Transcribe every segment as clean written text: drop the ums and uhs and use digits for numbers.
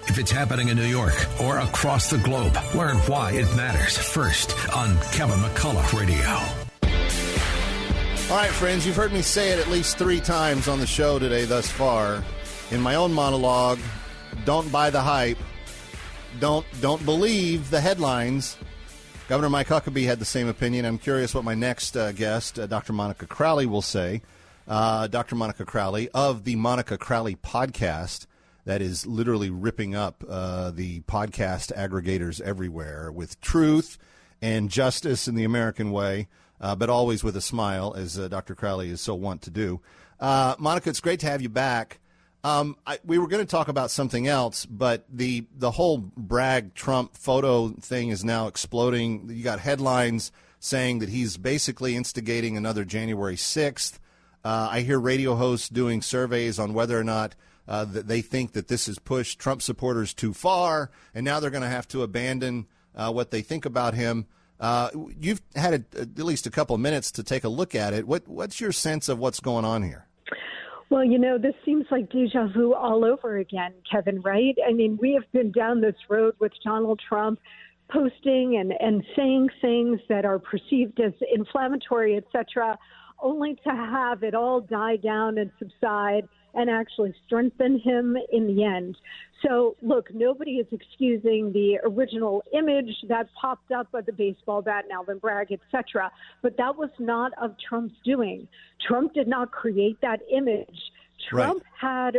If it's happening in New York or across the globe, learn why it matters first on Kevin McCullough Radio. All right, friends, you've heard me say it at least 3 times on the show today thus far. In my own monologue, don't buy the hype. Don't believe the headlines. Governor Mike Huckabee had the same opinion. I'm curious what my next guest, Dr. Monica Crowley, will say. Dr. Monica Crowley of the Monica Crowley podcast that is literally ripping up the podcast aggregators everywhere with truth and justice in the American way, but always with a smile, as Dr. Crowley is so wont to do. Monica, it's great to have you back. We were going to talk about something else, but the whole Bragg-Trump photo thing is now exploding. You got headlines saying that he's basically instigating another January 6th. I hear radio hosts doing surveys on whether or not that they think that this has pushed Trump supporters too far, and now they're going to have to abandon what they think about him. You've had at least a couple of minutes to take a look at it. What's your sense of what's going on here? Well, this seems like deja vu all over again, Kevin, right? I mean, we have been down this road with Donald Trump posting and saying things that are perceived as inflammatory, et cetera, only to have it all die down and subside and actually strengthen him in the end. So, look, nobody is excusing the original image that popped up of the baseball bat and Alvin Bragg, et cetera, but that was not of Trump's doing. Trump did not create that image. Trump had,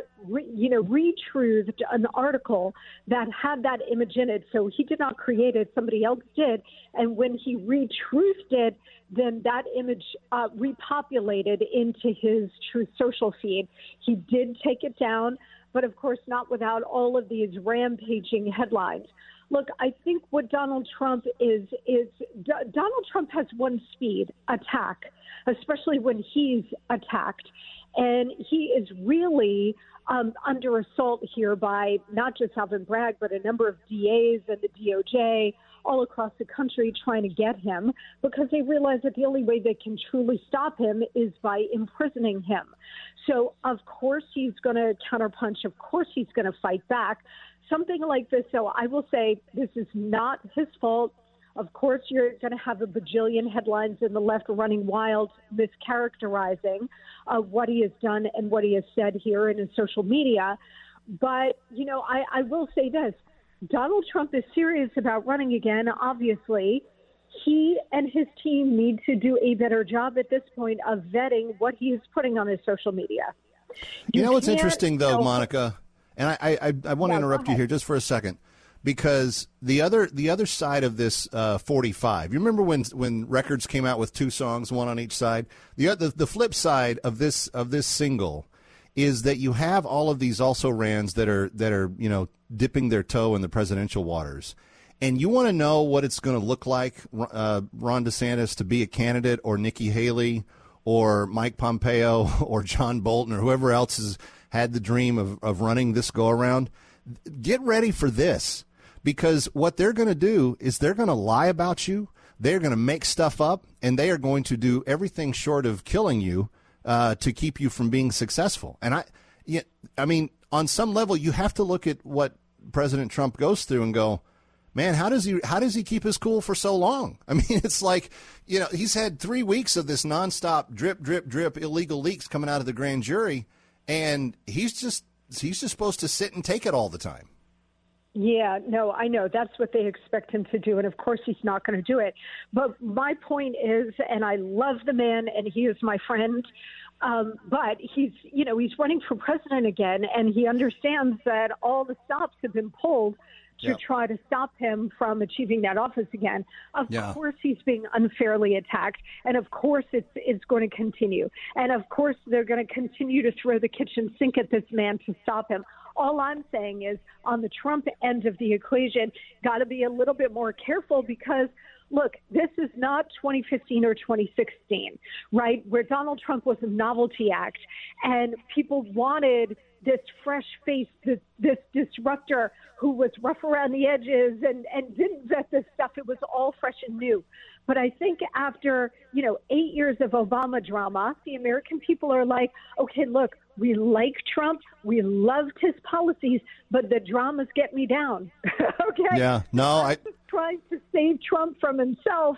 retruthed an article that had that image in it. So he did not create it. Somebody else did. And when he retruthed it, then that image repopulated into his Truth Social feed. He did take it down, but of course not without all of these rampaging headlines. Look, I think what Donald Trump is Donald Trump has one speed, attack, especially when he's attacked. And he is really under assault here by not just Alvin Bragg, but a number of DAs and the DOJ all across the country trying to get him because they realize that the only way they can truly stop him is by imprisoning him. So, of course, he's going to counterpunch. Of course, he's going to fight back. Something like this, so I will say this is not his fault. Of course, you're going to have a bajillion headlines in the left running wild, mischaracterizing what he has done and what he has said here and in social media. But, I will say this. Donald Trump is serious about running again, obviously. He and his team need to do a better job at this point of vetting what he is putting on his social media. You know what's interesting, though, Monica, and I want to interrupt you here just for a second. Because the other side of this 45, you remember when records came out with 2 songs, one on each side? The flip side of this single is that you have all of these also-rans that are dipping their toe in the presidential waters, and you want to know what it's going to look like, Ron DeSantis to be a candidate, or Nikki Haley, or Mike Pompeo, or John Bolton, or whoever else has had the dream of running this go-around. Get ready for this. Because what they're going to do is they're going to lie about you, they're going to make stuff up, and they are going to do everything short of killing you to keep you from being successful. And I mean, on some level, you have to look at what President Trump goes through and go, man, how does he keep his cool for so long? I mean, it's like, he's had 3 weeks of this nonstop drip, drip, drip illegal leaks coming out of the grand jury, and he's just supposed to sit and take it all the time. Yeah, no, I know. That's what they expect him to do. And of course, he's not going to do it. But my point is, and I love the man and he is my friend, but he's running for president again. And he understands that all the stops have been pulled to try to stop him from achieving that office again. Of course, he's being unfairly attacked. And of course, it's going to continue. And of course, they're going to continue to throw the kitchen sink at this man to stop him. All I'm saying is on the Trump end of the equation, got to be a little bit more careful because, look, this is not 2015 or 2016, right, where Donald Trump was a novelty act and people wanted this fresh face, this disruptor who was rough around the edges and didn't vet this stuff. It was all fresh and new. But I think after, 8 years of Obama drama, the American people are like, okay, look, we like Trump. We loved his policies, but the dramas get me down. Okay? Yeah. No, trying to save Trump from himself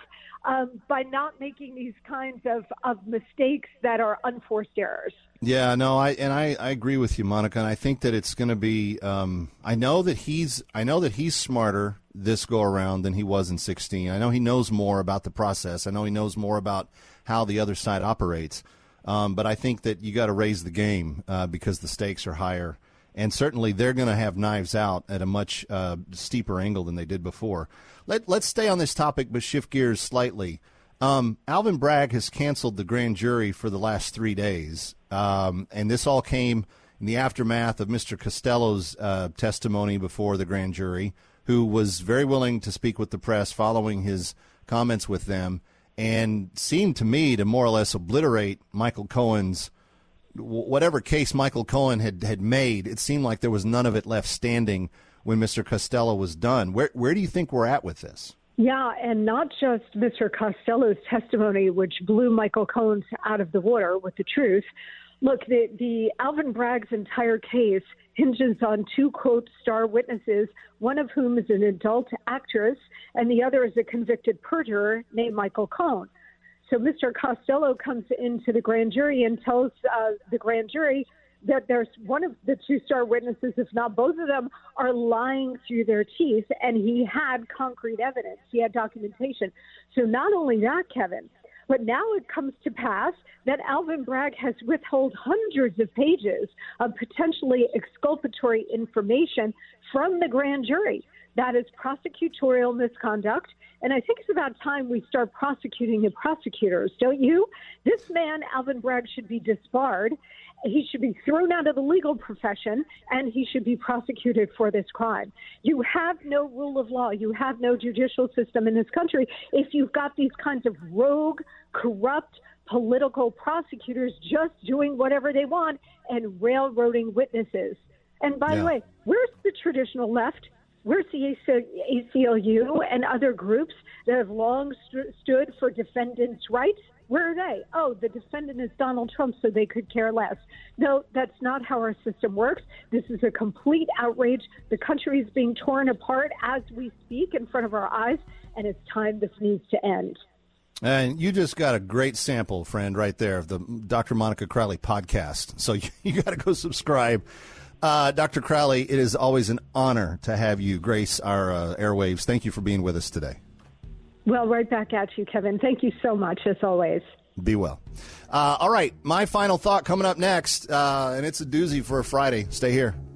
by not making these kinds of mistakes that are unforced errors. Yeah, no, I agree with you, Monica, and I think that it's going to be. I know that he's smarter this go around than he was in 2016. I know he knows more about the process. I know he knows more about how the other side operates. But I think that you got to raise the game because the stakes are higher, and certainly they're going to have knives out at a much steeper angle than they did before. Let's stay on this topic, but shift gears slightly. Alvin Bragg has canceled the grand jury for the last 3 days, and this all came in the aftermath of Mr. Costello's testimony before the grand jury, who was very willing to speak with the press following his comments with them, and seemed to me to more or less obliterate Michael Cohen's, whatever case Michael Cohen had made. It seemed like there was none of it left standing when Mr. Costello was done. Where do you think we're at with this? Yeah, and not just Mr. Costello's testimony, which blew Michael Cohen out of the water with the truth. Look, the Alvin Bragg's entire case hinges on two, quote, star witnesses, one of whom is an adult actress, and the other is a convicted perjurer named Michael Cohen. So Mr. Costello comes into the grand jury and tells the grand jury that there's one of the two star witnesses, if not both of them, are lying through their teeth, and he had concrete evidence. He had documentation. So not only that, Kevin, but now it comes to pass that Alvin Bragg has withheld hundreds of pages of potentially exculpatory information from the grand jury. That is prosecutorial misconduct. And I think it's about time we start prosecuting the prosecutors, don't you? This man, Alvin Bragg, should be disbarred. He should be thrown out of the legal profession, and he should be prosecuted for this crime. You have no rule of law. You have no judicial system in this country if you've got these kinds of rogue, corrupt, political prosecutors just doing whatever they want and railroading witnesses. And by the way, where's the traditional left? Where's the ACLU and other groups that have long stood for defendants' rights? Where are they? Oh, the defendant is Donald Trump, so they could care less. No, that's not how our system works. This is a complete outrage. The country is being torn apart as we speak in front of our eyes, and it's time this needs to end. And you just got a great sample, friend, right there of the Dr. Monica Crowley podcast. So you got to go subscribe. Dr. Crowley, it is always an honor to have you grace our airwaves. Thank you for being with us today. Well, right back at you, Kevin. Thank you so much, as always. Be well. All right, my final thought coming up next, and it's a doozy for a Friday. Stay here.